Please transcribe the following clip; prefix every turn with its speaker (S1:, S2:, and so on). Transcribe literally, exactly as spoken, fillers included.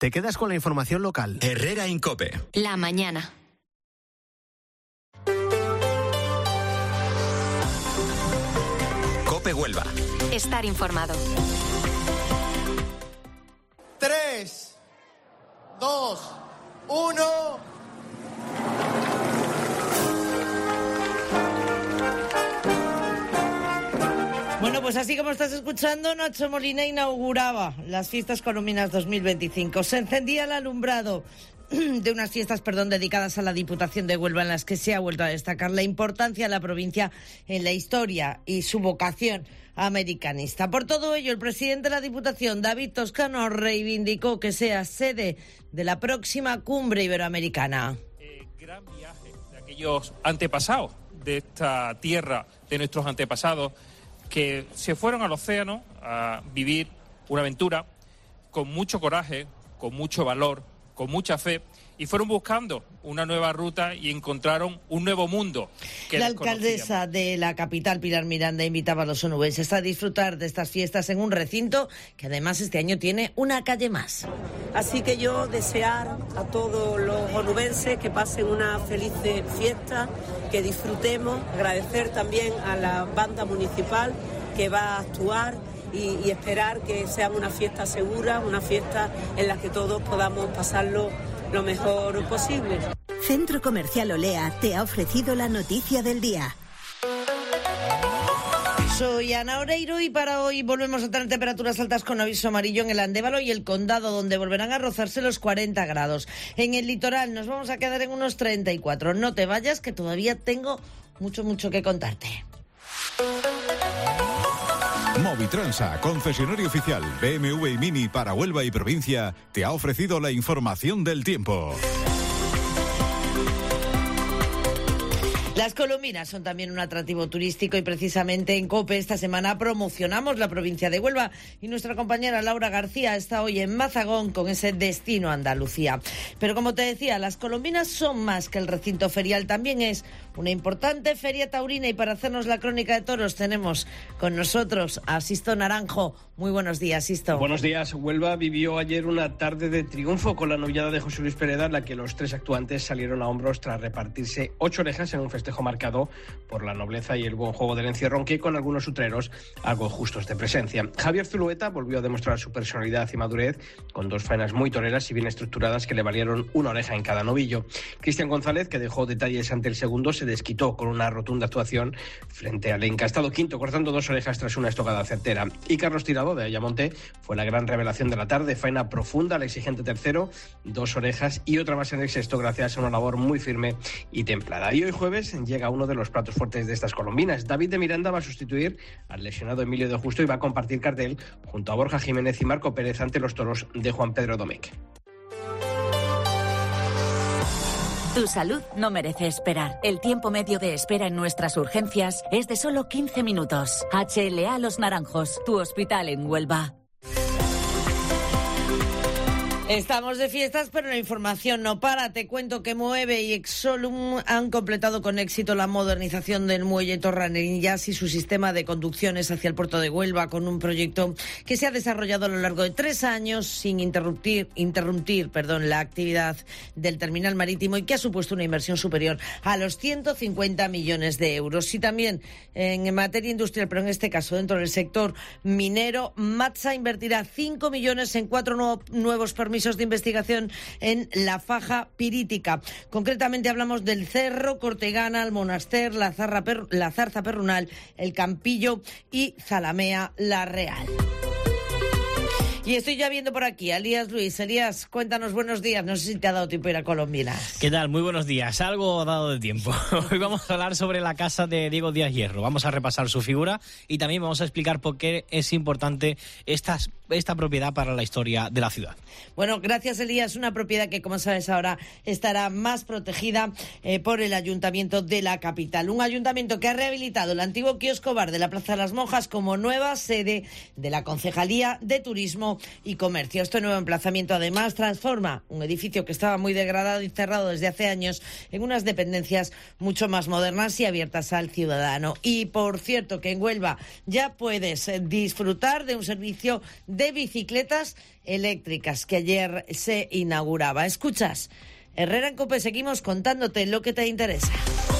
S1: te quedas con la información local.
S2: Herrera Incope.
S3: La mañana.
S2: Cope Huelva.
S3: Estar informado.
S4: Tres, dos, uno.
S5: Bueno, pues así como estás escuchando, Nacho Molina inauguraba las fiestas colombinas dos mil veinticinco. Se encendía el alumbrado de unas fiestas, perdón, dedicadas a la Diputación de Huelva, en las que se ha vuelto a destacar la importancia de la provincia en la historia y su vocación americanista. Por todo ello, el presidente de la Diputación, David Toscano, reivindicó que sea sede de la próxima cumbre iberoamericana.
S6: Eh, gran viaje de aquellos antepasados de esta tierra, de nuestros antepasados, que se fueron al océano a vivir una aventura con mucho coraje, con mucho valor, con mucha fe, y fueron buscando una nueva ruta y encontraron un nuevo mundo que
S5: La alcaldesa de la capital, Pilar Miranda, invitaba a los onubenses a disfrutar de estas fiestas en un recinto que además este año tiene una calle más.
S7: Así que yo desear a todos los onubenses que pasen una feliz fiesta, que disfrutemos, agradecer también a la banda municipal que va a actuar y, y esperar que sea una fiesta segura, una fiesta en la que todos podamos pasarlo lo mejor posible.
S8: Centro Comercial Olea te ha ofrecido la noticia del día.
S5: Soy Ana Oreiro y para hoy volvemos a tener temperaturas altas con aviso amarillo en el Andévalo y el Condado, donde volverán a rozarse los cuarenta grados. En el litoral nos vamos a quedar en unos treinta y cuatro. No te vayas, que todavía tengo mucho, mucho que contarte.
S9: Movitransa, concesionario oficial B M W y Mini para Huelva y provincia, te ha ofrecido la información del tiempo.
S5: Las colombinas son también un atractivo turístico y precisamente en COPE esta semana promocionamos la provincia de Huelva y nuestra compañera Laura García está hoy en Mazagón con ese destino Andalucía. Pero como te decía, las colombinas son más que el recinto ferial, también es una importante feria taurina y para hacernos la crónica de toros tenemos con nosotros a Sisto Naranjo. Muy buenos días, Sisto.
S10: Buenos días. Huelva vivió ayer una tarde de triunfo con la novillada de José Luis Pereda, en la que los tres actuantes salieron a hombros tras repartirse ocho orejas en un festejo marcado por la nobleza y el buen juego del encierro, que con algunos utreros algo justos de presencia. Javier Zulueta volvió a demostrar su personalidad y madurez con dos faenas muy toreras y bien estructuradas que le valieron una oreja en cada novillo. Cristian González, que dejó detalles ante el segundo, se desquitó con una rotunda actuación frente al encastado quinto, cortando dos orejas tras una estocada certera. Y Carlos Tirado, de Ayamonte, fue la gran revelación de la tarde, faena profunda al exigente tercero, dos orejas y otra más en el sexto gracias a una labor muy firme y templada. Y hoy jueves llega uno de los platos fuertes de estas colombinas. David de Miranda va a sustituir al lesionado Emilio de Justo y va a compartir cartel junto a Borja Jiménez y Marco Pérez ante los toros de Juan Pedro Domecq.
S11: Tu salud no merece esperar. El tiempo medio de espera en nuestras urgencias es de solo quince minutos. H L A Los Naranjos, tu hospital en Huelva.
S5: Estamos de fiestas, pero la información no para. Te cuento que Moeve y Exolum han completado con éxito la modernización del muelle Torranillas y su sistema de conducciones hacia el puerto de Huelva, con un proyecto que se ha desarrollado a lo largo de tres años sin interrumpir, interrumpir perdón, la actividad del terminal marítimo y que ha supuesto una inversión superior a los ciento cincuenta millones de euros. Y también en materia industrial, pero en este caso dentro del sector minero, Matsa invertirá cinco millones en cuatro nuevo, nuevos permisos de investigación en la faja pirítica. Concretamente hablamos del Cerro, Cortegana, el Monaster, la, Zarra per, la Zarza Perrunal, el Campillo y Zalamea la Real. Y estoy ya viendo por aquí a Elías Luis. Elías, cuéntanos, buenos días. No sé si te ha dado tiempo a ir a Colombinas.
S12: ¿Qué tal? Muy buenos días. Algo dado de tiempo. Hoy vamos a hablar sobre la casa de Diego Díaz Hierro. Vamos a repasar su figura y también vamos a explicar por qué es importante esta, esta propiedad para la historia de la ciudad.
S5: Bueno, gracias, Elías. Una propiedad que, como sabes, ahora estará más protegida eh, por el Ayuntamiento de la capital. Un ayuntamiento que ha rehabilitado el antiguo kiosco bar de la Plaza de las Monjas como nueva sede de la Concejalía de Turismo turismo y comercio. Este nuevo emplazamiento además transforma un edificio que estaba muy degradado y cerrado desde hace años en unas dependencias mucho más modernas y abiertas al ciudadano. Y por cierto que en Huelva ya puedes disfrutar de un servicio de bicicletas eléctricas que ayer se inauguraba. Escuchas Herrera en COPE, seguimos contándote lo que te interesa.